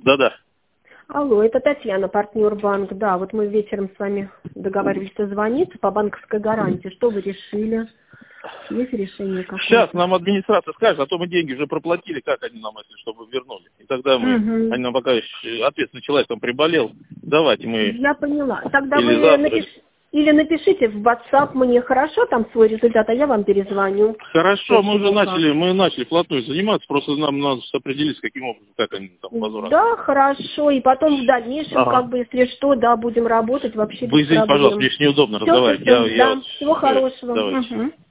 Да-да. Алло, это Татьяна, партнер банк. Да, вот мы вечером с вами договаривались созвониться по банковской гарантии. Что вы решили? Есть решение какое-то? Сейчас нам администрация скажет, а то мы деньги уже проплатили, как они нам, если чтобы вернули. И тогда они нам пока ответственный человек там приболел, давайте мы... Я поняла. Тогда или вы завтра. или напишите в WhatsApp мне хорошо там свой результат, а я вам перезвоню. Хорошо, мы уже начали вплотную заниматься, просто нам надо определиться, каким образом, как они там возвращаются. Да, хорошо, и потом в дальнейшем, как бы, если что, да, будем работать вообще без проблем. Вы извините, пожалуйста, мне неудобно разговаривать. Да, всего хорошего. Давайте.